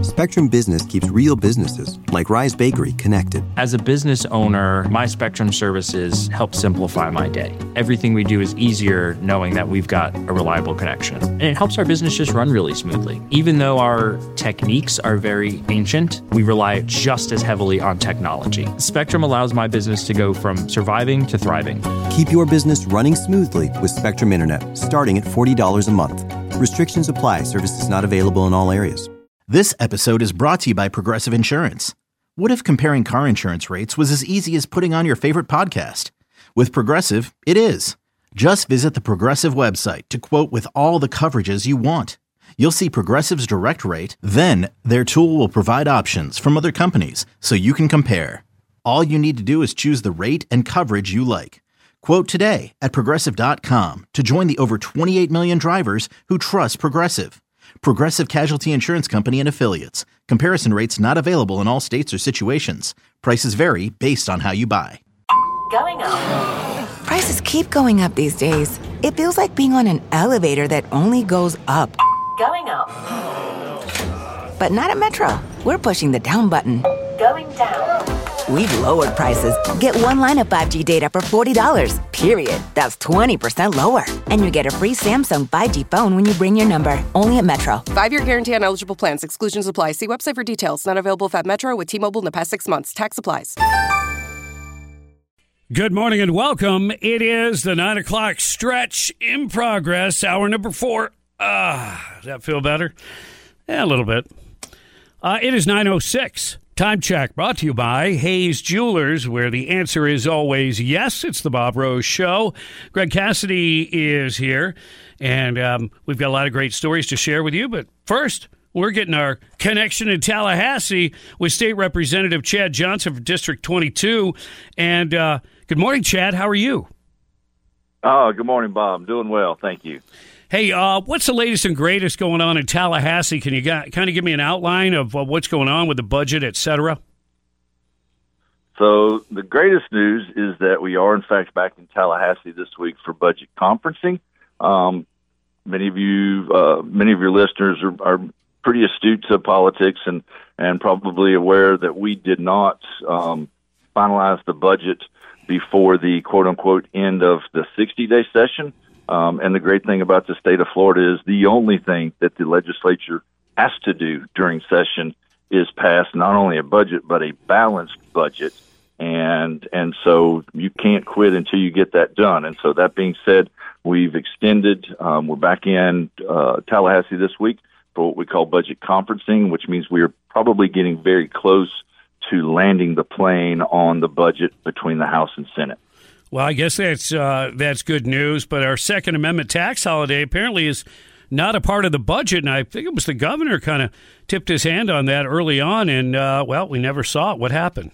Spectrum Business keeps real businesses, like Rise Bakery, connected. As a business owner, my Spectrum services help simplify my day. Everything we do is easier knowing that we've got a reliable connection. And it helps our business just run really smoothly. Even though our techniques are very ancient, we rely just as heavily on technology. Spectrum allows my business to go from surviving to thriving. Keep your business running smoothly with Spectrum Internet, starting at $40 a month. Restrictions apply. Services not available in all areas. This episode is brought to you by Progressive Insurance. What if comparing car insurance rates was as easy as putting on your favorite podcast? With Progressive, it is. Just visit the Progressive website to quote with all the coverages you want. You'll see Progressive's direct rate, then their tool will provide options from other companies so you can compare. All you need to do is choose the rate and coverage you like. Quote today at Progressive.com to join the over 28 million drivers who trust Progressive. Progressive Casualty Insurance Company and Affiliates. Comparison rates not available in all states or situations. Prices vary based on how you buy. Going up. Prices keep going up these days. It feels like being on an elevator that only goes up. Going up. But not at Metro. We're pushing the down button. Going down. We've lowered prices. Get one line of 5G data for $40, period. That's 20% lower. And you get a free Samsung 5G phone when you bring your number. Only at Metro. 5-year guarantee on eligible plans. Exclusions apply. See website for details. Not available at Metro with T-Mobile in the past 6 months. Tax applies. Good morning and welcome. It is the 9 o'clock stretch in progress. Hour number 4. Does that feel better? Yeah, a little bit. It is 9:06. Time check brought to you by Hayes Jewelers, where the answer is always yes. It's the Bob Rose Show. Greg Cassidy is here, and we've got a lot of great stories to share with you. But first, we're getting our connection in Tallahassee with State Representative Chad Johnson from District 22. And good morning, Chad. How are you? Oh, good morning, Bob. I'm doing well. Thank you. Hey, what's the latest and greatest going on in Tallahassee? Can you kind of give me an outline of what's going on with the budget, et cetera? So the greatest news is that we are, in fact, back in Tallahassee this week for budget conferencing. Many of your listeners are pretty astute to politics and probably aware that we did not finalize the budget before the quote-unquote end of the 60-day session. And the great thing about the state of Florida is the only thing that the legislature has to do during session is pass not only a budget, but a balanced budget. And so you can't quit until you get that done. And so that being said, we've extended, we're back in Tallahassee this week for what we call budget conferencing, which means we are probably getting very close to landing the plane on the budget between the House and Senate. Well, I guess that's good news, but our Second Amendment tax holiday apparently is not a part of the budget, and I think it was the governor kind of tipped his hand on that early on, and, we never saw it. What happened?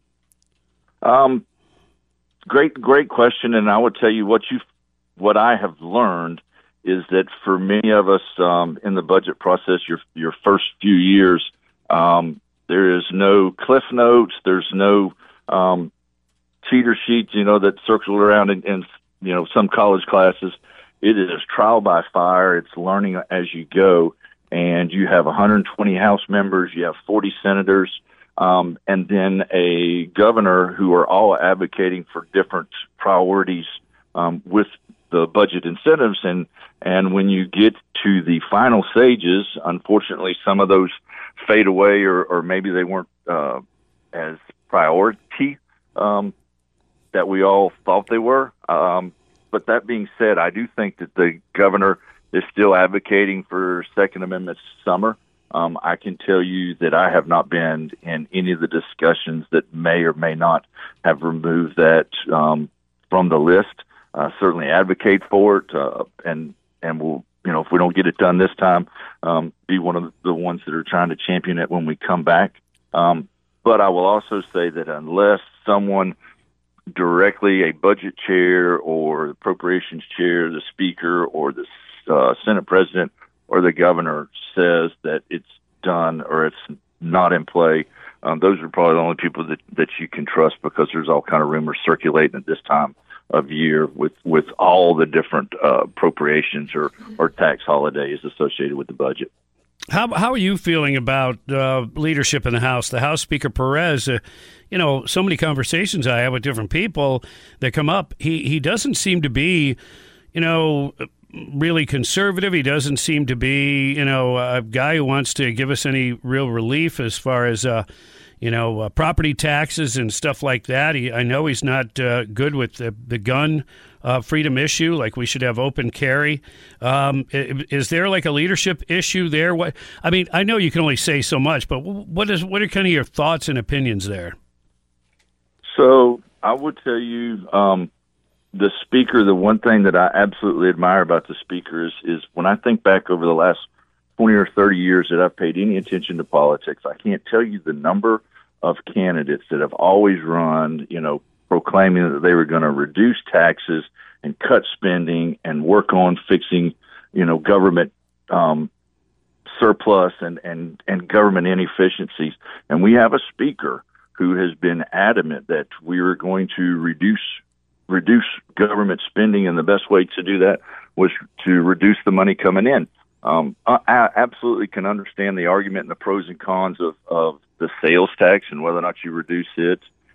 Great question, and I would tell you what I have learned is that for many of us in the budget process, your first few years, there is no cliff notes, there's no cheater sheets, that circle around in some college classes. It is trial by fire. It's learning as you go. And you have 120 House members, you have 40 senators, and then a governor who are all advocating for different priorities with the budget incentives. And when you get to the final stages, unfortunately, some of those fade away or maybe they weren't as priority that we all thought they were. But that being said, I do think that the governor is still advocating for Second Amendment summer. I can tell you that I have not been in any of the discussions that may or may not have removed that from the list. Certainly advocate for it, and we'll, if we don't get it done this time, be one of the ones that are trying to champion it when we come back. But I will also say that unless someone directly, a budget chair or appropriations chair, the speaker or the Senate president or the governor says that it's done or it's not in play, those are probably the only people that you can trust, because there's all kind of rumors circulating at this time of year with all the different appropriations or tax holidays associated with the budget. How are you feeling about leadership in the House? The House Speaker Perez, so many conversations I have with different people that come up. He doesn't seem to be, really conservative. He doesn't seem to be, a guy who wants to give us any real relief as far as, property taxes and stuff like that. I know he's not good with the gun freedom issue, like we should have open carry. Is there like a leadership issue there? I know you can only say so much, but what are kind of your thoughts and opinions there? So I would tell you, the speaker, the one thing that I absolutely admire about the speaker is when I think back over the last 20 or 30 years that I've paid any attention to politics, I can't tell you the number of candidates that have always run, proclaiming that they were going to reduce taxes and cut spending and work on fixing, government surplus and government inefficiencies. And we have a speaker who has been adamant that we are going to reduce government spending, and the best way to do that was to reduce the money coming in. I absolutely can understand the argument and the pros and cons of the sales tax and whether or not you reduce it.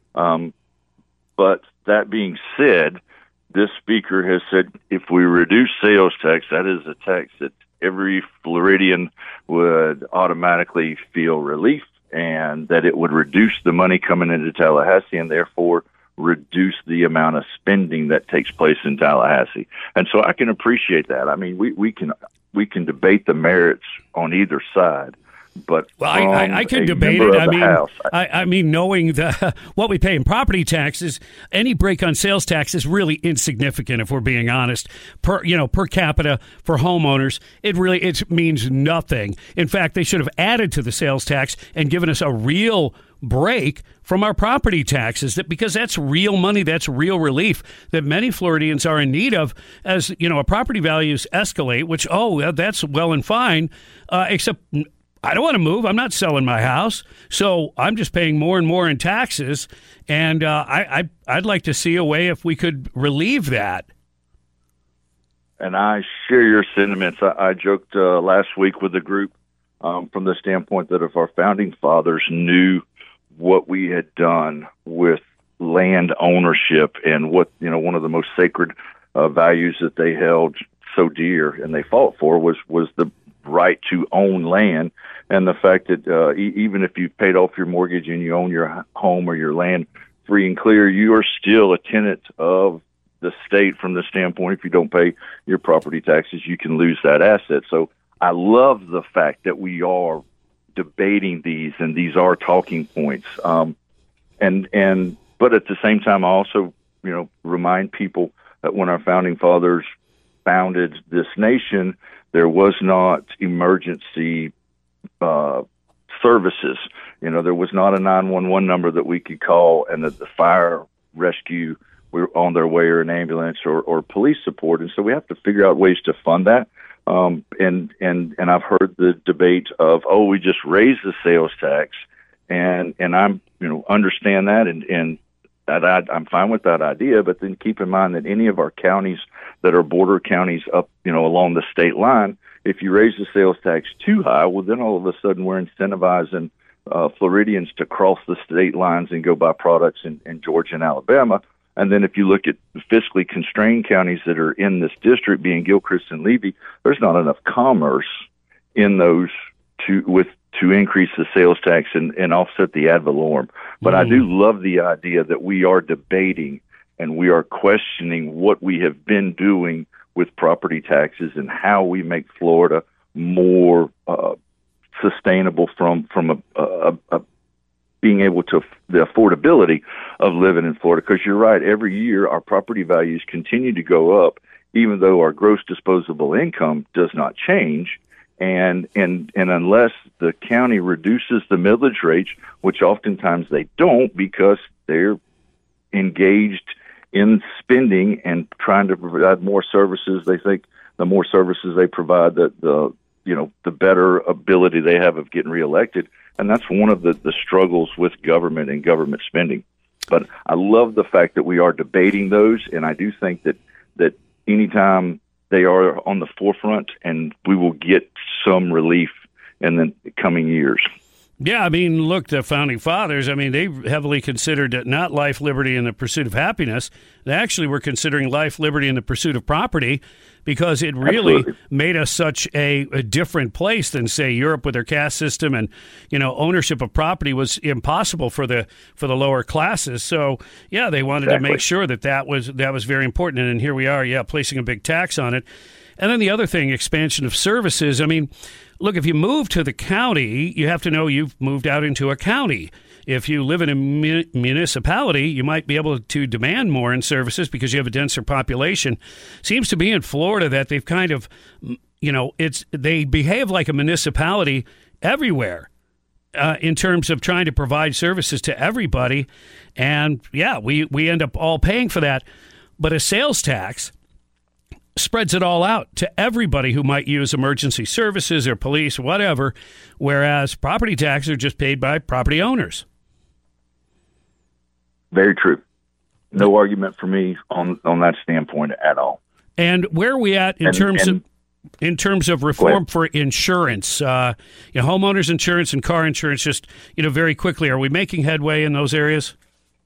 But that being said, this speaker has said if we reduce sales tax, that is a tax that every Floridian would automatically feel relief, and that it would reduce the money coming into Tallahassee and therefore reduce the amount of spending that takes place in Tallahassee. And so I can appreciate that. I mean, we can debate the merits on either side. But I can debate it. I mean, knowing what we pay in property taxes, any break on sales tax is really insignificant. If we're being honest, per capita for homeowners, it means nothing. In fact, they should have added to the sales tax and given us a real break from our property taxes, because that's real money, that's real relief that many Floridians are in need of. As our property values escalate, which that's well and fine, except I don't want to move. I'm not selling my house, so I'm just paying more and more in taxes. And I'd like to see a way if we could relieve that. And I share your sentiments. I joked last week with the group from the standpoint that if our founding fathers knew what we had done with land ownership and what one of the most sacred values that they held so dear and they fought for was the right to own land, and the fact that even if you've paid off your mortgage and you own your home or your land free and clear, you are still a tenant of the state from the standpoint if you don't pay your property taxes, you can lose that asset. So I love the fact that we are debating these, and these are talking points. But at the same time, I also, remind people that when our founding fathers founded this nation, there was not emergency services. There was not a 911 number that we could call and that the fire rescue were on their way, or an ambulance or police support. And so we have to figure out ways to fund that. And I've heard the debate of, we just raised the sales tax, and I'm, understand that, and I'm fine with that idea. But then keep in mind that any of our counties that are border counties up, along the state line, if you raise the sales tax too high, well, then all of a sudden we're incentivizing Floridians to cross the state lines and go buy products in Georgia and Alabama. And then if you look at the fiscally constrained counties that are in this district, being Gilchrist and Levy, there's not enough commerce in those to increase the sales tax and offset the ad valorem. But I do love the idea that we are debating and we are questioning what we have been doing with property taxes and how we make Florida more sustainable from a being able to the affordability of living in Florida. Because you're right, every year our property values continue to go up, even though our gross disposable income does not change. And unless the county reduces the millage rates, which oftentimes they don't because they're engaged in spending and trying to provide more services, they think the more services they provide, the better ability they have of getting reelected. And that's one of the struggles with government and government spending. But I love the fact that we are debating those, and I do think that anytime they are on the forefront, and we will get some relief in the coming years. Yeah, I mean, look, the Founding Fathers, I mean, they heavily considered not life, liberty, and the pursuit of happiness. They actually were considering life, liberty, and the pursuit of property because it really made us such a different place than, say, Europe with their caste system, and, you know, ownership of property was impossible for the lower classes. So, yeah, they wanted to make sure that was very important. And here we are, placing a big tax on it. And then the other thing, expansion of services. I mean, look, if you move to the county, you have to know you've moved out into a county. If you live in a municipality, you might be able to demand more in services because you have a denser population. Seems to be in Florida that they've kind of, you know, they behave like a municipality everywhere in terms of trying to provide services to everybody. And, yeah, we end up all paying for that. But a sales tax spreads it all out to everybody who might use emergency services or police, whatever, whereas property taxes are just paid by property owners. Very true. No argument for me on that standpoint at all. And where are we at in terms of reform for insurance? Homeowners insurance and car insurance, just, very quickly, are we making headway in those areas?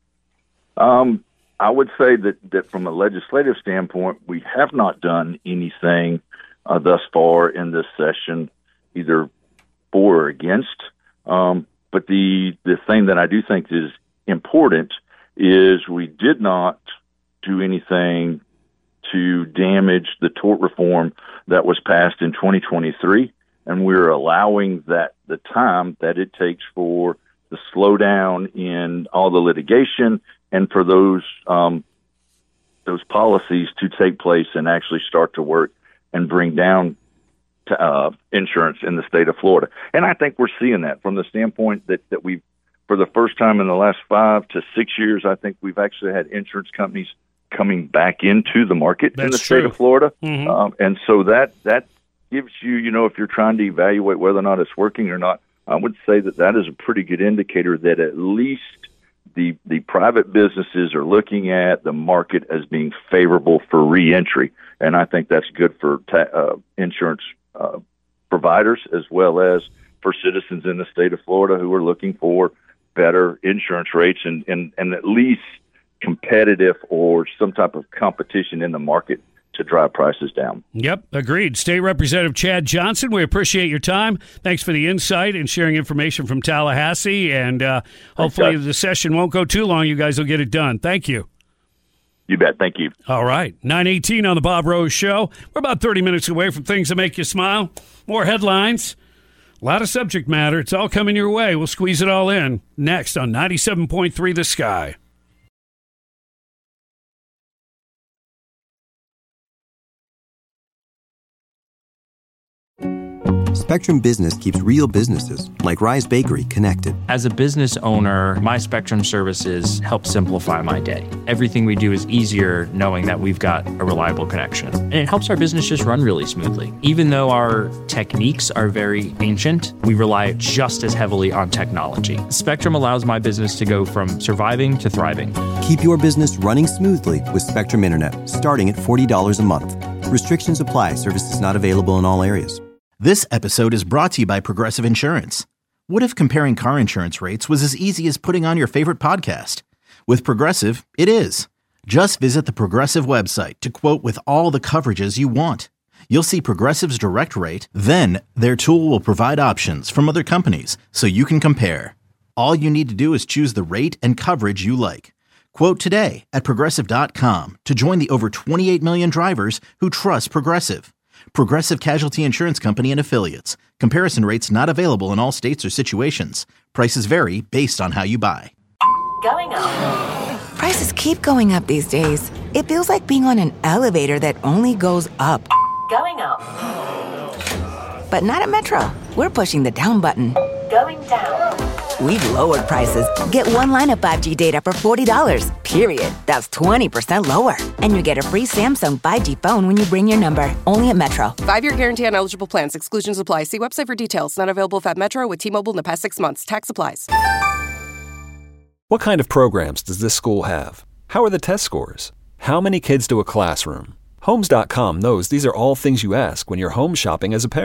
I would say that from a legislative standpoint, we have not done anything thus far in this session, either for or against. But the thing that I do think is important is we did not do anything to damage the tort reform that was passed in 2023, and we're allowing that the time that it takes for the slowdown in all the litigation and for those policies to take place and actually start to work and bring down insurance in the state of Florida. And I think we're seeing that from the standpoint that we've, for the first time in the last 5 to 6 years, I think we've actually had insurance companies coming back into the market in the state of Florida. Mm-hmm. And so that gives you, if you're trying to evaluate whether or not it's working or not, I would say that is a pretty good indicator that at least the private businesses are looking at the market as being favorable for reentry, and I think that's good for insurance providers as well as for citizens in the state of Florida who are looking for better insurance rates and at least competitive or some type of competition in the market to drive prices down. Yep, agreed. State Representative Chad Johnson, we appreciate your time. Thanks for the insight and sharing information from Tallahassee, and hopefully the session won't go too long. You guys will get it done. Thank you. You bet. Thank you. All right, 9:18 on the Bob Rose Show. We're about 30 minutes away from things that make you smile. More headlines, a lot of subject matter. It's all coming your way. We'll squeeze it all in next on 97.3 The Sky. Spectrum Business keeps real businesses, like Rise Bakery, connected. As a business owner, my Spectrum services help simplify my day. Everything we do is easier knowing that we've got a reliable connection. And it helps our business just run really smoothly. Even though our techniques are very ancient, we rely just as heavily on technology. Spectrum allows my business to go from surviving to thriving. Keep your business running smoothly with Spectrum Internet, starting at $40 a month. Restrictions apply. Services not available in all areas. This episode is brought to you by Progressive Insurance. What if comparing car insurance rates was as easy as putting on your favorite podcast? With Progressive, it is. Just visit the Progressive website to quote with all the coverages you want. You'll see Progressive's direct rate, then their tool will provide options from other companies so you can compare. All you need to do is choose the rate and coverage you like. Quote today at Progressive.com to join the over 28 million drivers who trust Progressive. Progressive Casualty Insurance Company and Affiliates. Comparison rates not available in all states or situations. Prices vary based on how you buy. Going up. Prices keep going up these days. It feels like being on an elevator that only goes up. Going up. But not at Metro. We're pushing the down button. Going down. We've lowered prices. Get one line of 5G data for $40, period. That's 20% lower. And you get a free Samsung 5G phone when you bring your number. Only at Metro. 5-year guarantee on eligible plans. Exclusions apply. See website for details. Not available if at Metro with T-Mobile in the past 6 months. Tax applies. What kind of programs does this school have? How are the test scores? How many kids to a classroom? Homes.com knows these are all things you ask when you're home shopping as a parent.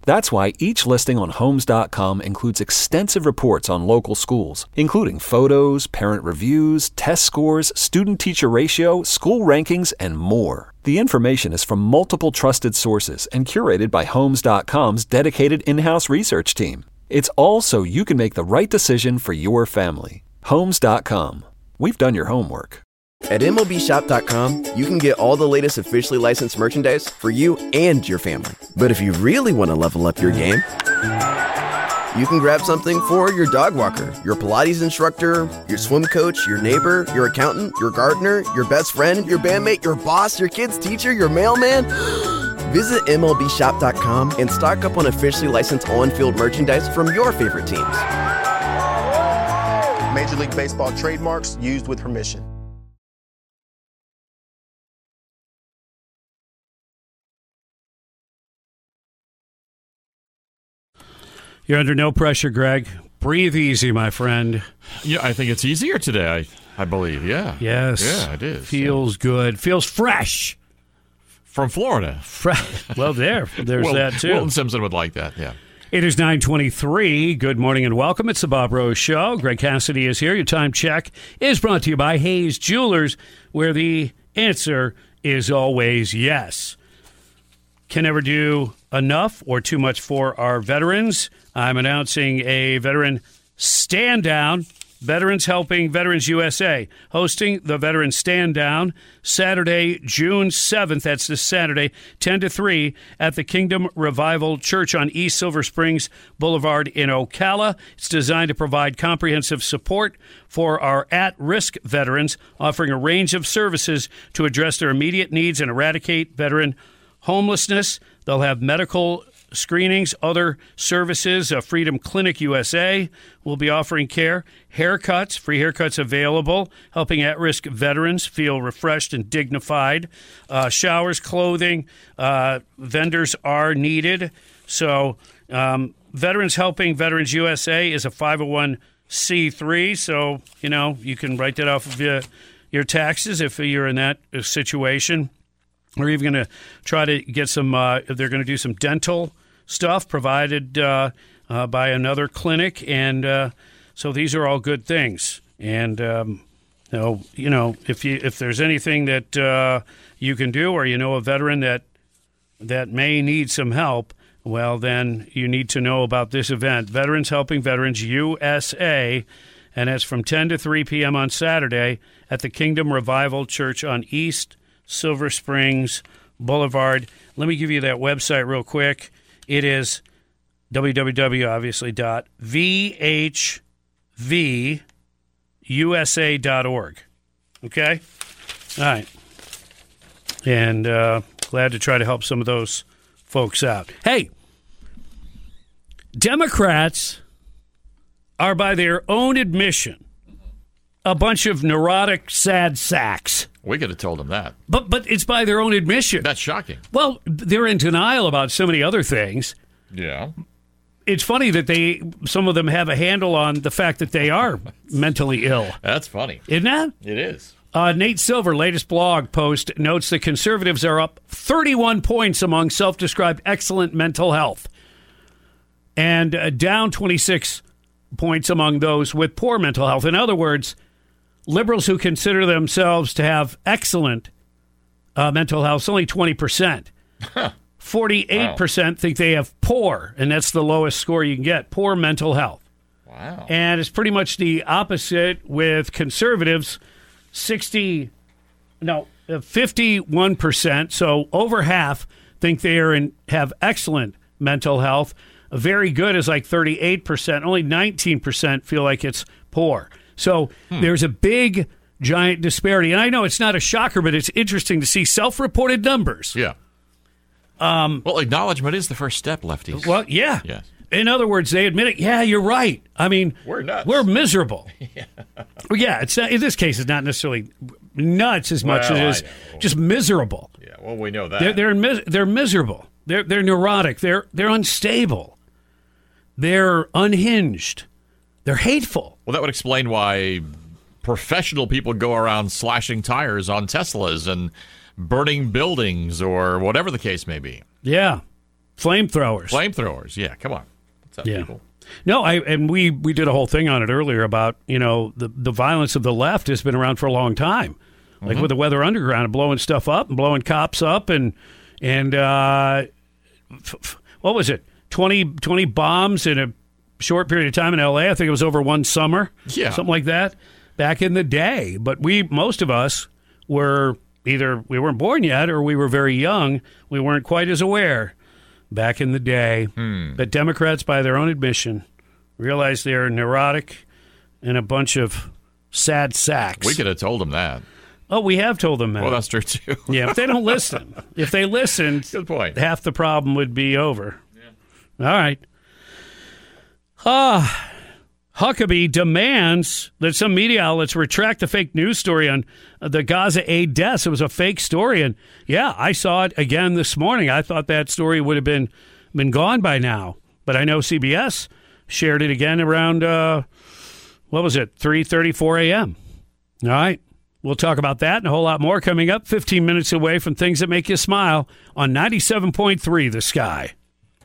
That's why each listing on Homes.com includes extensive reports on local schools, including photos, parent reviews, test scores, student-teacher ratio, school rankings, and more. The information is from multiple trusted sources and curated by Homes.com's dedicated in-house research team. It's all so you can make the right decision for your family. Homes.com. We've done your homework. At MLBshop.com, you can get all the latest officially licensed merchandise for you and your family. But if you really want to level up your game, you can grab something for your dog walker, your Pilates instructor, your swim coach, your neighbor, your accountant, your gardener, your best friend, your bandmate, your boss, your kid's teacher, your mailman. Visit MLBshop.com and stock up on officially licensed on-field merchandise from your favorite teams. Major League Baseball trademarks used with permission. You're under no pressure, Greg. Breathe easy, my friend. Yeah, I think it's easier today, I believe. Yeah. Yes. Yeah, it is. Feels good. Feels fresh. From Florida. Well, there's that, too. Wilton Simpson would like that, yeah. It is 9:23. Good morning and welcome. It's the Bob Rose Show. Greg Cassidy is here. Your time check is brought to you by Hayes Jewelers, where the answer is always yes. Can never do enough or too much for our veterans. I'm announcing a veteran stand down. Veterans Helping Veterans USA hosting the Veteran Stand Down Saturday, June 7th. That's this Saturday, 10 to 3 at the Kingdom Revival Church on East Silver Springs Boulevard in Ocala. It's designed to provide comprehensive support for our at-risk veterans, offering a range of services to address their immediate needs and eradicate veteran homelessness. They'll have medical screenings, other services. Freedom Clinic USA will be offering care. Haircuts, free haircuts available, helping at-risk veterans feel refreshed and dignified. Showers, clothing, vendors are needed. So Veterans Helping Veterans USA is a 501c3, so, you can write that off of your taxes if you're in that situation. We're even going to try to get some, they're going to do some dental stuff provided by another clinic. And so these are all good things. And, if there's anything that you can do, or a veteran that may need some help, well, then you need to know about this event, Veterans Helping Veterans USA. And it's from 10 to 3 p.m. on Saturday at the Kingdom Revival Church on East Silver Springs Boulevard. Let me give you that website real quick. It is www.vhvusa.org. Okay? All right. And glad to try to help some of those folks out. Hey, Democrats are, by their own admission, a bunch of neurotic, sad sacks. We could have told them that. But it's by their own admission. That's shocking. Well, they're in denial about so many other things. Yeah. It's funny that some of them have a handle on the fact that they are mentally ill. That's funny. Isn't that? It is. Nate Silver, latest blog post, notes that conservatives are up 31 points among self-described excellent mental health and down 26 points among those with poor mental health. In other words, liberals who consider themselves to have excellent mental health, it's only 20%. 48% think they have poor, and that's the lowest score you can get, poor mental health. Wow. And it's pretty much the opposite with conservatives, 51%, so over half think they have excellent mental health. Very good is like 38%. Only 19% feel like it's poor. So there's a big, giant disparity. And I know it's not a shocker, but it's interesting to see self-reported numbers. Yeah. Well, acknowledgement is the first step, lefties. Well, yeah. Yes. In other words, they admit it. Yeah, you're right. I mean, we're nuts. We're miserable. Well, yeah, it's not, in this case, it's not necessarily nuts as much as it is just miserable. Yeah, well, we know that. They're miserable. They're neurotic. They're unstable. They're unhinged. They're hateful. Well, that would explain why professional people go around slashing tires on Teslas and burning buildings or whatever the case may be. Yeah. Flamethrowers. Flamethrowers, yeah, come on. What's up, people? No, we did a whole thing on it earlier about, the violence of the left has been around for a long time. Like with the Weather Underground and blowing stuff up and blowing cops up and what was it? 20 bombs in a short period of time in L.A. I think it was over one summer. Yeah. Something like that back in the day. But most of us were either we weren't born yet or we were very young. We weren't quite as aware back in the day. But Democrats, by their own admission, realize they're neurotic and a bunch of sad sacks. We could have told them that. Oh, we have told them that. Well, that's true, too. Yeah, if they don't listen. If they listened, good point. Half the problem would be over. Yeah. All right. Huckabee demands that some media outlets retract the fake news story on the Gaza aid deaths. It was a fake story. And, yeah, I saw it again this morning. I thought that story would have been gone by now. But I know CBS shared it again around, 3:34 a.m. All right. We'll talk about that and a whole lot more coming up 15 minutes away from things that make you smile on 97.3 The Sky.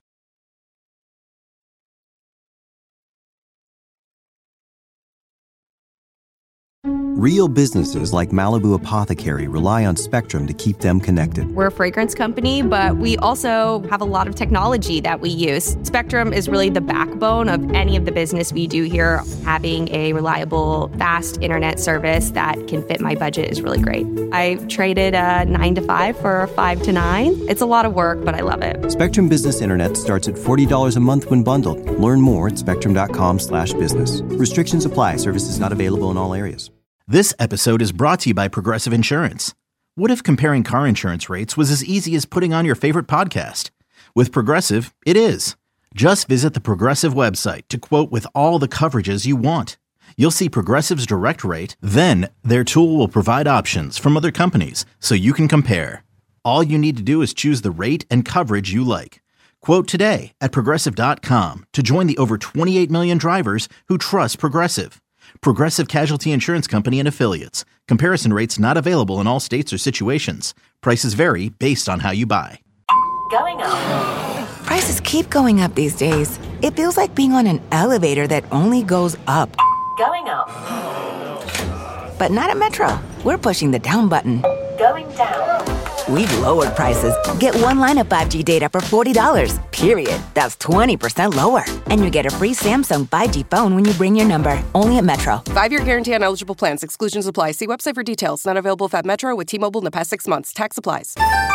Real businesses like Malibu Apothecary rely on Spectrum to keep them connected. We're a fragrance company, but we also have a lot of technology that we use. Spectrum is really the backbone of any of the business we do here. Having a reliable, fast internet service that can fit my budget is really great. I traded a 9 to 5 for a 5 to 9. It's a lot of work, but I love it. Spectrum Business Internet starts at $40 a month when bundled. Learn more at spectrum.com/business. Restrictions apply. Services not available in all areas. This episode is brought to you by Progressive Insurance. What if comparing car insurance rates was as easy as putting on your favorite podcast? With Progressive, it is. Just visit the Progressive website to quote with all the coverages you want. You'll see Progressive's direct rate, then their tool will provide options from other companies so you can compare. All you need to do is choose the rate and coverage you like. Quote today at Progressive.com to join the over 28 million drivers who trust Progressive. Progressive Casualty Insurance Company and Affiliates. Comparison rates not available in all states or situations. Prices vary based on how you buy. Going up. Prices keep going up these days. It feels like being on an elevator that only goes up. Going up. But not at Metro. We're pushing the down button. Going down. We've lowered prices. Get one line of 5G data for $40, period. That's 20% lower. And you get a free Samsung 5G phone when you bring your number. Only at Metro. 5-year guarantee on eligible plans. Exclusions apply. See website for details. Not available if at Metro with T-Mobile in the past 6 months. Tax applies.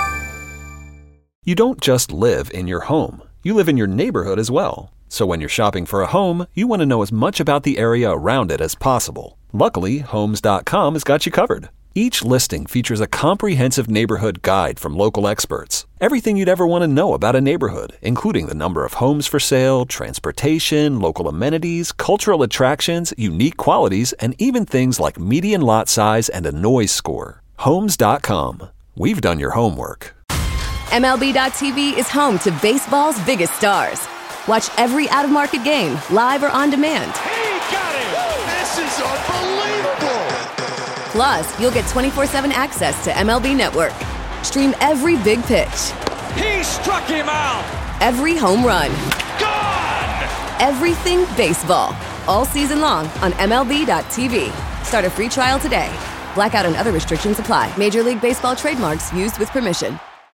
You don't just live in your home. You live in your neighborhood as well. So when you're shopping for a home, you want to know as much about the area around it as possible. Luckily, Homes.com has got you covered. Each listing features a comprehensive neighborhood guide from local experts. Everything you'd ever want to know about a neighborhood, including the number of homes for sale, transportation, local amenities, cultural attractions, unique qualities, and even things like median lot size and a noise score. Homes.com. We've done your homework. MLB.tv is home to baseball's biggest stars. Watch every out-of-market game, live or on demand. He got it! This is unbelievable! Plus, you'll get 24/7 access to MLB Network. Stream every big pitch. He struck him out! Every home run. Gone! Everything baseball. All season long on MLB.tv. Start a free trial today. Blackout and other restrictions apply. Major League Baseball trademarks used with permission.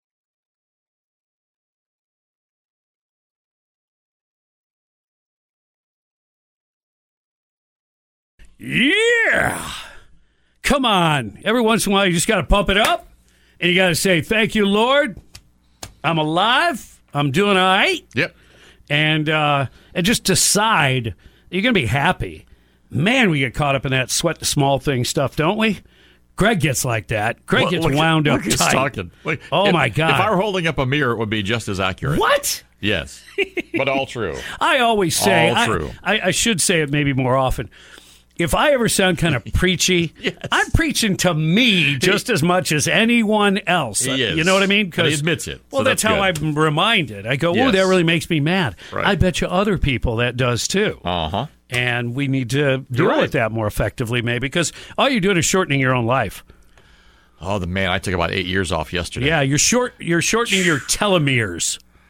Yeah! Come on. Every once in a while, you just got to pump it up, and you got to say, thank you, Lord. I'm alive. I'm doing all right. Yep. And just decide you're going to be happy. Man, we get caught up in that sweat the small thing stuff, don't we? Greg gets like that. Greg gets wound up tight. Talking. My God. If I were holding up a mirror, it would be just as accurate. What? Yes. But all true. I always say, all true. I should say it maybe more often. If I ever sound kind of preachy, yes. I'm preaching to me just as much as anyone else. He is. You know what I mean? He admits it. Well, so that's how good. I'm reminded. I go, yes. that really makes me mad. Right. I bet you other people that does too. Uh-huh. And we need to deal with that more effectively maybe because all you're doing is shortening your own life. Oh, I took about 8 years off yesterday. Yeah, you're shortening your telomeres.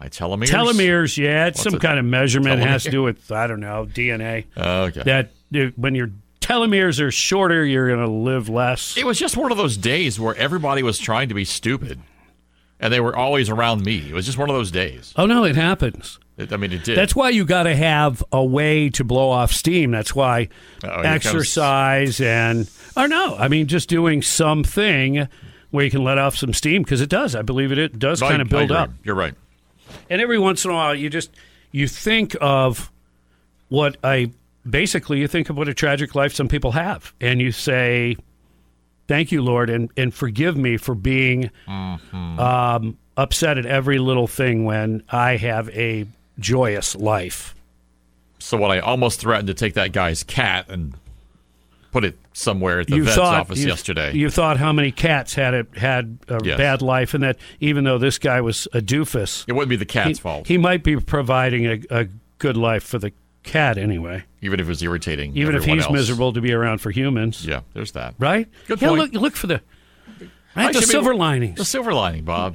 Telomeres? Telomeres, yeah. It's some kind of measurement. It has to telomere? do with, I don't know, DNA. Okay. That when your telomeres are shorter, you're going to live less. It was just one of those days where everybody was trying to be stupid, and they were always around me. It was just one of those days. Oh, no, it happens. It did. That's why you got to have a way to blow off steam. That's why exercise just doing something where you can let off some steam, because it does. I believe it does kind of build up. You're right. And every once in a while, you think of what you think of what a tragic life some people have, and you say, "Thank you, Lord, and forgive me for being upset at every little thing when I have a joyous life." So when I almost threatened to take that guy's cat and put it somewhere at the vet's office yesterday. You thought how many cats had a bad life, and that even though this guy was a doofus, it wouldn't be the cat's fault. He might be providing a good life for the cat anyway. Even if it was irritating. Even if he's else. Miserable to be around for humans. Yeah, there's that. Right? Good point. Look for the silver linings. The silver lining, Bob.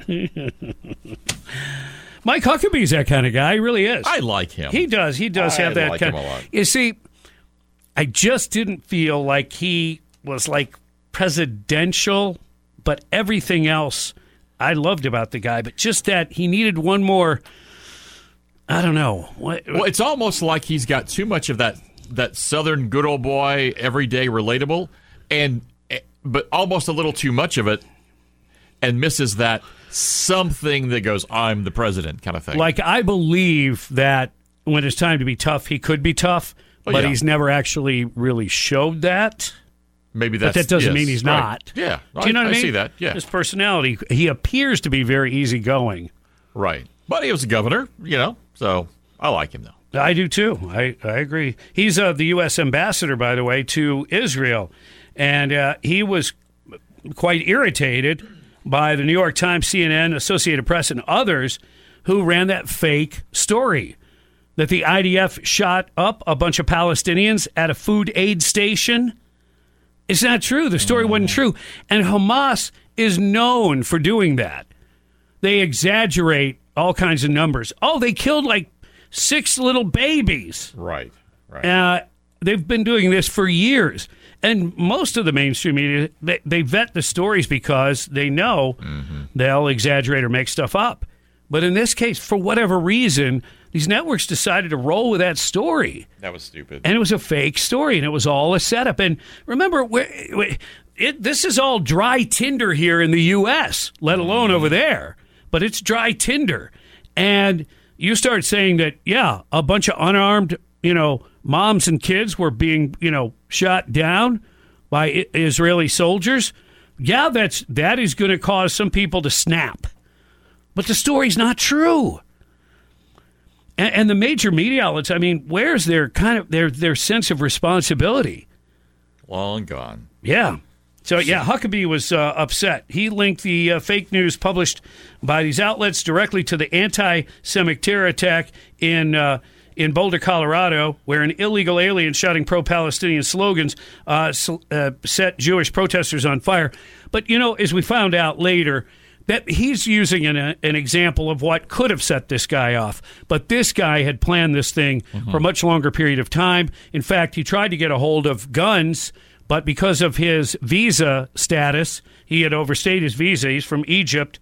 Mike Huckabee's that kind of guy. He really is. I like him. He does. He does have that like kind him a lot. You see, I just didn't feel like he was like presidential, but everything else I loved about the guy. But just that he needed one more, I don't know. Well, it's almost like he's got too much of that Southern good old boy, everyday relatable, but almost a little too much of it, and misses that something that goes, I'm the president kind of thing. Like, I believe that when it's time to be tough, he could be tough, but he's never actually really showed that. Maybe that's... But that doesn't mean he's right. not. Yeah. Do you know what I mean? I see that, yeah. His personality, he appears to be very easygoing. Right. But he was a governor, so I like him, though. I do, too. I agree. He's the U.S. ambassador, by the way, to Israel. And he was quite irritated by the New York Times, CNN, Associated Press, and others who ran that fake story that the IDF shot up a bunch of Palestinians at a food aid station. It's not true. The story wasn't true. And Hamas is known for doing that. They exaggerate all kinds of numbers. Oh, they killed like 6 little babies. Right. They've been doing this for years. And most of the mainstream media, they vet the stories because they know they'll exaggerate or make stuff up. But in this case, for whatever reason, these networks decided to roll with that story. That was stupid. And it was a fake story, and it was all a setup. And remember, this is all dry tinder here in the U.S., let alone over there. But it's dry tinder. And you start saying that, a bunch of unarmed, moms and kids were being, shot down by Israeli soldiers. Yeah, that is going to cause some people to snap. But the story's not true. And the major media outlets, where's their their sense of responsibility? Long gone. Yeah. So, Huckabee was upset. He linked the fake news published by these outlets directly to the anti-Semitic terror attack in Boulder, Colorado, where an illegal alien shouting pro-Palestinian slogans set Jewish protesters on fire. But, as we found out later, that he's using an example of what could have set this guy off. But this guy had planned this thing for a much longer period of time. In fact, he tried to get a hold of guns, but because of his visa status, he had overstayed his visa. He's from Egypt.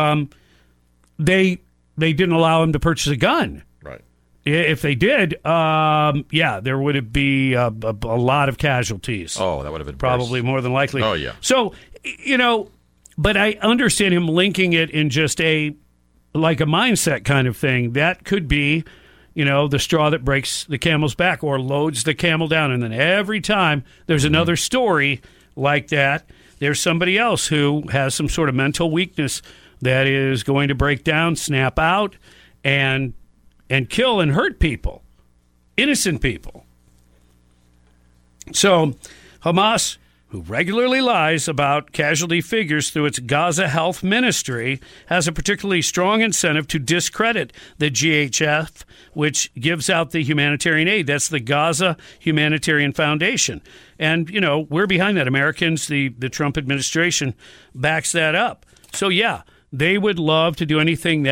They didn't allow him to purchase a gun. Right. If they did, there would be a lot of casualties. Oh, that would have been probably worse. More than likely. Oh, yeah. So, but I understand him linking it in just a mindset kind of thing. That could be, the straw that breaks the camel's back or loads the camel down. And then every time there's another story like that, there's somebody else who has some sort of mental weakness that is going to break down, snap out, and kill and hurt people, innocent people. So Hamas, who regularly lies about casualty figures through its Gaza Health Ministry, has a particularly strong incentive to discredit the GHF, which gives out the humanitarian aid. That's the Gaza Humanitarian Foundation. And, we're behind that. Americans, the Trump administration backs that up. So, they would love to do anything that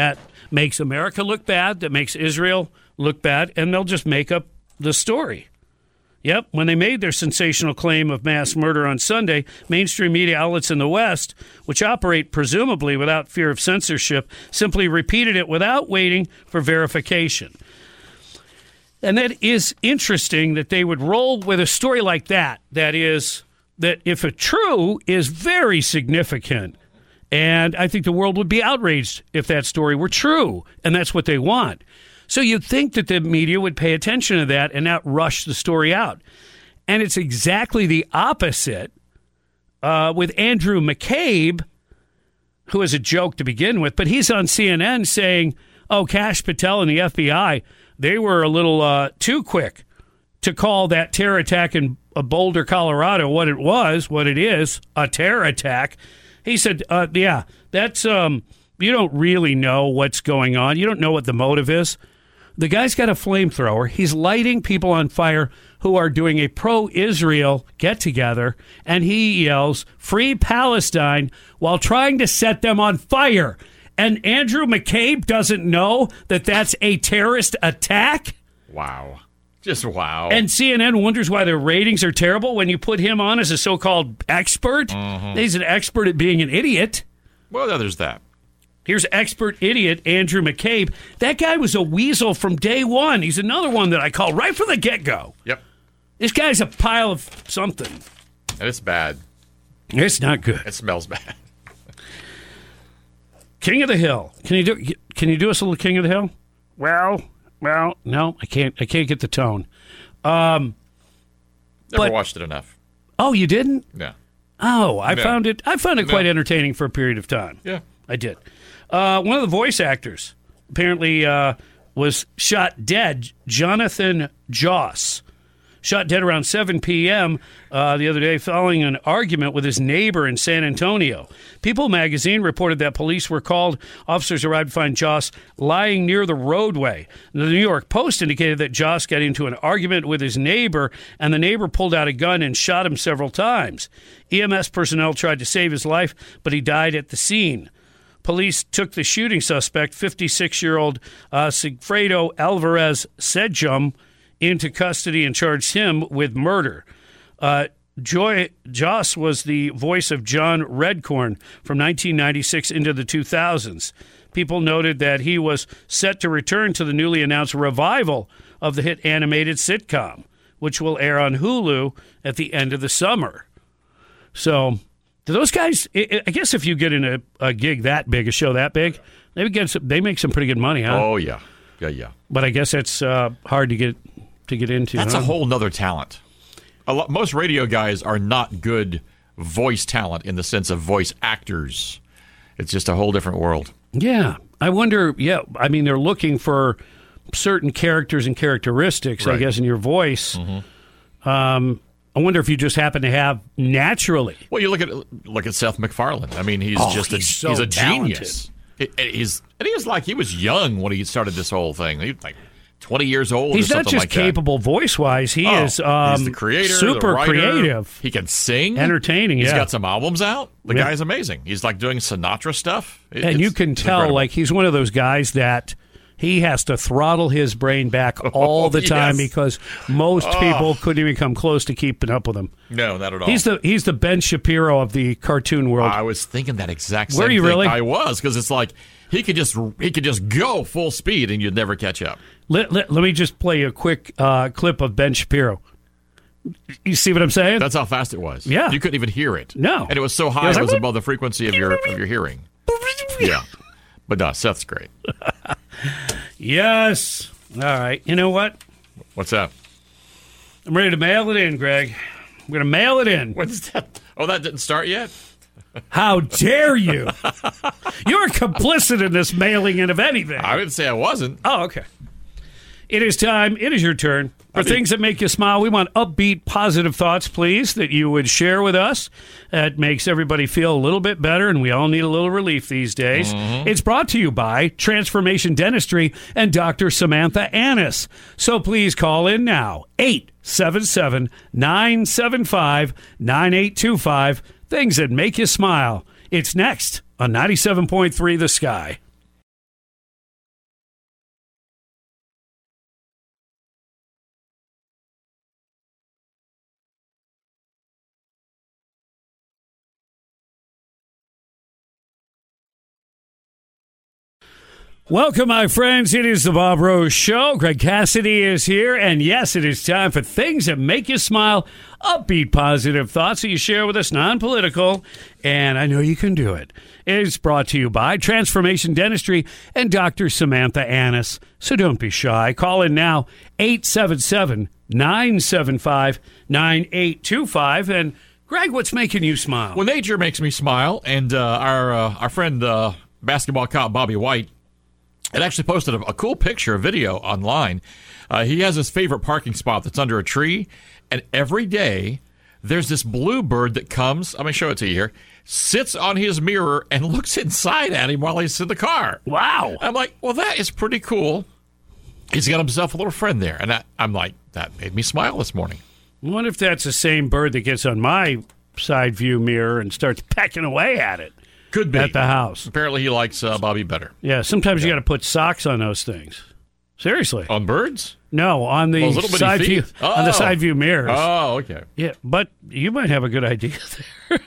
makes America look bad, that makes Israel look bad, and they'll just make up the story. Yep, when they made their sensational claim of mass murder on Sunday, mainstream media outlets in the West, which operate presumably without fear of censorship, simply repeated it without waiting for verification. And that is interesting that they would roll with a story like that, that if it's true, is very significant. And I think the world would be outraged if that story were true, and that's what they want. So you'd think that the media would pay attention to that and not rush the story out. And it's exactly the opposite with Andrew McCabe, who is a joke to begin with, but he's on CNN saying, Kash Patel and the FBI, they were a little too quick to call that terror attack in Boulder, Colorado, what it is, a terror attack. He said, that's, you don't really know what's going on. You don't know what the motive is. The guy's got a flamethrower. He's lighting people on fire who are doing a pro-Israel get-together, and he yells, "Free Palestine," while trying to set them on fire. And Andrew McCabe doesn't know that that's a terrorist attack? Wow. Just wow. And CNN wonders why their ratings are terrible when you put him on as a so-called expert. Mm-hmm. He's an expert at being an idiot. Well, there's that. Here's expert idiot Andrew McCabe. That guy was a weasel from day one. He's another one that I call right from the get-go. Yep. This guy's a pile of something. And it's bad. It's not good. It smells bad. King of the Hill. Can you do us a little King of the Hill? Well, no, I can't get the tone. Never watched it enough. Oh, you didn't? No. Oh, I found it quite entertaining for a period of time. Yeah. I did. One of the voice actors apparently was shot dead, Jonathan Joss. Shot dead around 7 p.m. The other day following an argument with his neighbor in San Antonio. People magazine reported that police were called. Officers arrived to find Joss lying near the roadway. The New York Post indicated that Joss got into an argument with his neighbor, and the neighbor pulled out a gun and shot him several times. EMS personnel tried to save his life, but he died at the scene. Police took the shooting suspect, 56-year-old Sigfredo Alvarez Sejum, into custody and charged him with murder. Joss was the voice of John Redcorn from 1996 into the 2000s. People noted that he was set to return to the newly announced revival of the hit animated sitcom, which will air on Hulu at the end of the summer. So, do those guys, I guess if you get in a gig that big, a show that big, they make some pretty good money, huh? Oh, yeah. Yeah. But I guess it's hard to get into. That's a whole nother talent. Most radio guys are not good voice talent in the sense of voice actors. It's just a whole different world. Yeah. I wonder, I mean, they're looking for certain characters and characteristics, right, I guess, in your voice. Mm-hmm. I wonder if you just happen to have naturally. Well, you look at Seth MacFarlane. I mean, he's a genius. He was young when he started this whole thing. He was like 20 years old. He's or not just like capable voice-wise. He is he's the creator, super the writer. Creative. He can sing. Entertaining, He's got some albums out. The guy's amazing. He's like doing Sinatra stuff. And you can tell, incredible. Like, he's one of those guys that he has to throttle his brain back all the time because most people couldn't even come close to keeping up with him. No, not at all. He's the Ben Shapiro of the cartoon world. I was thinking that exact same Were you thing. really? I was, because it's like he could just go full speed and you'd never catch up. Let me just play a quick clip of Ben Shapiro. You see what I'm saying? That's how fast it was. Yeah. You couldn't even hear it. No. And it was so high it was above the frequency of your hearing. Yeah. But no, Seth's great. Yes. All right. You know what? What's that? I'm ready to mail it in, Greg. I'm going to mail it in. What's that? Oh, that didn't start yet? How dare you? You're complicit in this mailing in of anything. I didn't say I wasn't. Oh, okay. It is time. It is your turn. For things that make you smile, we want upbeat, positive thoughts, please, that you would share with us. That makes everybody feel a little bit better, and we all need a little relief these days. Mm-hmm. It's brought to you by Transformation Dentistry and Dr. Samantha Annis. So please call in now, 877-975-9825. Things that make you smile. It's next on 97.3 The Sky. Welcome, my friends. It is the Bob Rose Show. Greg Cassidy is here. And yes, it is time for things that make you smile. Upbeat, positive thoughts that you share with us, non-political. And I know you can do it. It's brought to you by Transformation Dentistry and Dr. Samantha Annis. So don't be shy. Call in now, 877-975-9825. And Greg, what's making you smile? Well, nature makes me smile. And our friend, basketball cop Bobby White, it actually posted a cool picture, a video online. He has his favorite parking spot that's under a tree, and every day there's this bluebird that comes, I'm going to show it to you here, sits on his mirror and looks inside at him while he's in the car. Wow. I'm like, well, that is pretty cool. He's got himself a little friend there, and I'm like, that made me smile this morning. I wonder if that's the same bird that gets on my side view mirror and starts pecking away at it. Could be. At the house. Apparently he likes Bobby better. Yeah, sometimes you got to put socks on those things. Seriously. On birds? No, on the side view on the side view mirrors. Oh, okay. Yeah, but you might have a good idea there.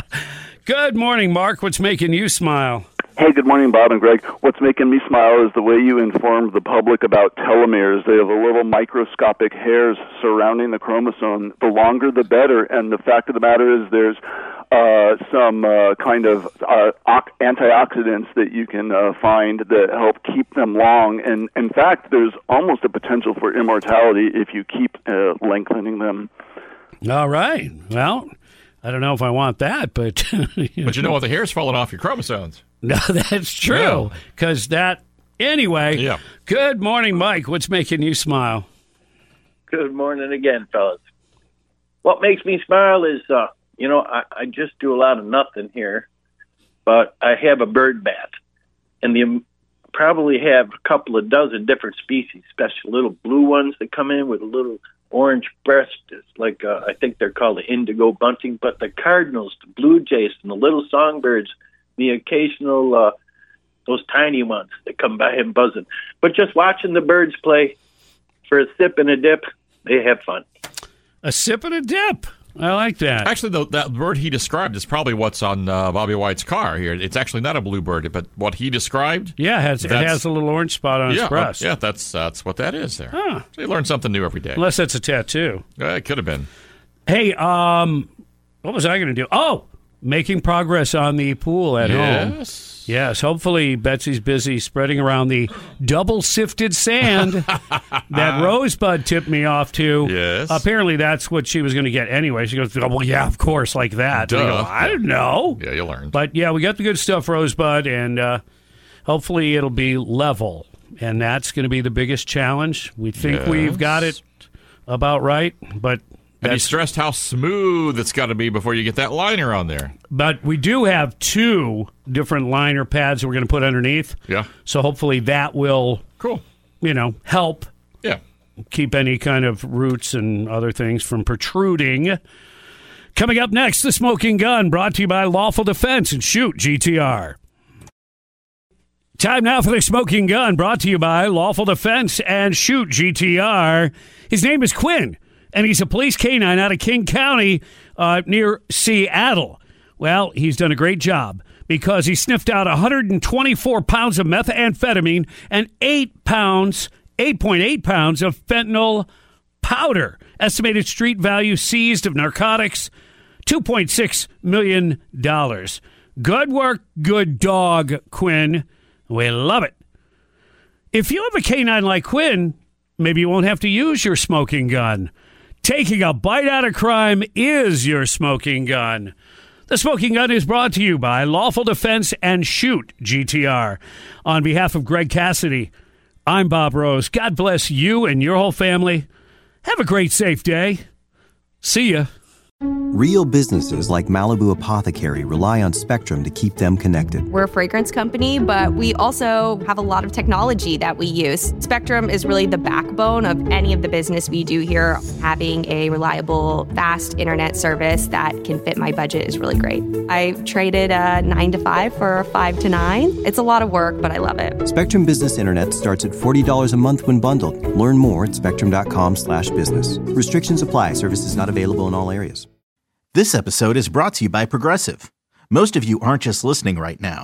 Good morning, Mark. What's making you smile? Hey, good morning, Bob and Greg. What's making me smile is the way you informed the public about telomeres. They have a little microscopic hairs surrounding the chromosome. The longer, the better. And the fact of the matter is there's some kind of antioxidants that you can find that help keep them long. And in fact, there's almost a potential for immortality if you keep lengthening them. All right. Well, I don't know if I want that, but... But you know what? The hair's falling off your chromosomes. No, that's true. Because that... Anyway, yeah. Good morning, Mike. What's making you smile? Good morning again, fellas. What makes me smile is... I just do a lot of nothing here, but I have a bird bath, and they probably have a couple of dozen different species, especially little blue ones that come in with a little orange breast. It's like, I think they're called the indigo bunting, but the cardinals, the blue jays, and the little songbirds, the occasional, those tiny ones that come by and buzzing. But just watching the birds play for a sip and a dip, they have fun. A sip and a dip. I like that. Actually, though, that bird he described is probably what's on Bobby White's car here. It's actually not a bluebird, but what he described. Yeah, it has a little orange spot on its breast. Yeah, that's what that is there. Huh. So you learn something new every day. Unless that's a tattoo. It could have been. Hey, what was I going to do? Oh, making progress on the pool at home. Yes, hopefully Betsy's busy spreading around the double-sifted sand that Rosebud tipped me off to. Yes. Apparently that's what she was going to get anyway. She goes, oh, well, yeah, of course, like that. Duh. And I go, I don't know. Yeah, you learned. But, yeah, we got the good stuff, Rosebud, and hopefully it'll be level. And that's going to be the biggest challenge. We think we've got it about right, but... And he stressed how smooth it's got to be before you get that liner on there. But we do have 2 different liner pads that we're going to put underneath. Yeah. So hopefully that will, help keep any kind of roots and other things from protruding. Coming up next, The Smoking Gun, brought to you by Lawful Defense and Shoot GTR. Time now for The Smoking Gun, brought to you by Lawful Defense and Shoot GTR. His name is Quinn. And he's a police canine out of King County near Seattle. Well, he's done a great job because he sniffed out 124 pounds of methamphetamine and 8.8 pounds of fentanyl powder. Estimated street value seized of narcotics, $2.6 million. Good work, good dog, Quinn. We love it. If you have a canine like Quinn, maybe you won't have to use your smoking gun. Taking a bite out of crime is your smoking gun. The Smoking Gun is brought to you by Lawful Defense and Shoot GTR. On behalf of Greg Cassidy, I'm Bob Rose. God bless you and your whole family. Have a great, safe day. See ya. Real businesses like Malibu Apothecary rely on Spectrum to keep them connected. We're a fragrance company, but we also have a lot of technology that we use. Spectrum is really the backbone of any of the business we do here. Having a reliable, fast internet service that can fit my budget is really great. I traded a 9 to 5 for a 5 to 9. It's a lot of work, but I love it. Spectrum Business Internet starts at $40 a month when bundled. Learn more at spectrum.com/business. Restrictions apply. Services not available in all areas. This episode is brought to you by Progressive. Most of you aren't just listening right now.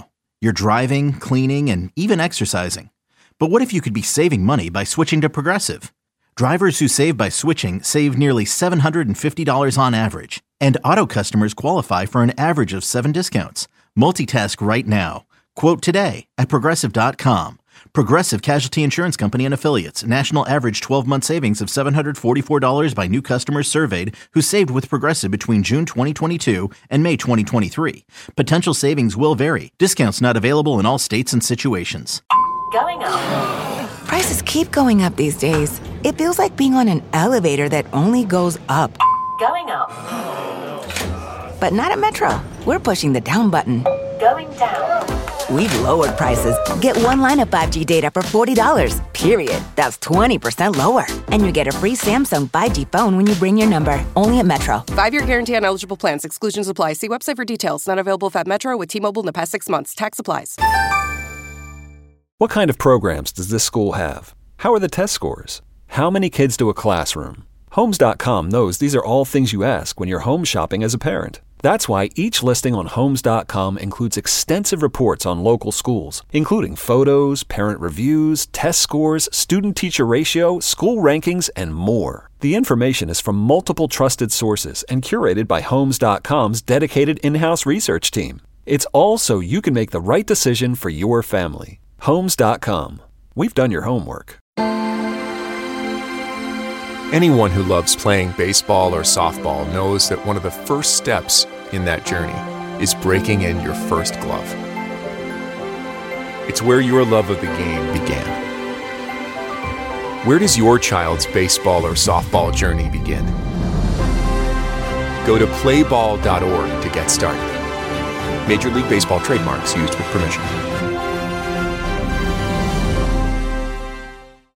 You're driving, cleaning, and even exercising. But what if you could be saving money by switching to Progressive? Drivers who save by switching save nearly $750 on average, and auto customers qualify for an average of 7 discounts. Multitask right now. Quote today at Progressive.com. Progressive Casualty Insurance Company and Affiliates. National average 12-month savings of $744 by new customers surveyed who saved with Progressive between June 2022 and May 2023. Potential savings will vary. Discounts not available in all states and situations. Going up. Prices keep going up these days. It feels like being on an elevator that only goes up. Going up. But not at Metro. We're pushing the down button. Going down. We've lowered prices. Get one line of 5G data for $40, period. That's 20% lower. And you get a free Samsung 5G phone when you bring your number. Only at Metro. 5-year guarantee on eligible plans. Exclusions apply. See website for details. Not available at Metro with T-Mobile in the past 6 months. Tax applies. What kind of programs does this school have? How are the test scores? How many kids to a classroom? Homes.com knows these are all things you ask when you're home shopping as a parent. That's why each listing on Homes.com includes extensive reports on local schools, including photos, parent reviews, test scores, student-teacher ratio, school rankings, and more. The information is from multiple trusted sources and curated by Homes.com's dedicated in-house research team. It's all so you can make the right decision for your family. Homes.com. We've done your homework. Anyone who loves playing baseball or softball knows that one of the first steps in that journey is breaking in your first glove. It's where your love of the game began. Where does your child's baseball or softball journey begin? Go to playball.org to get started. Major League Baseball trademarks used with permission.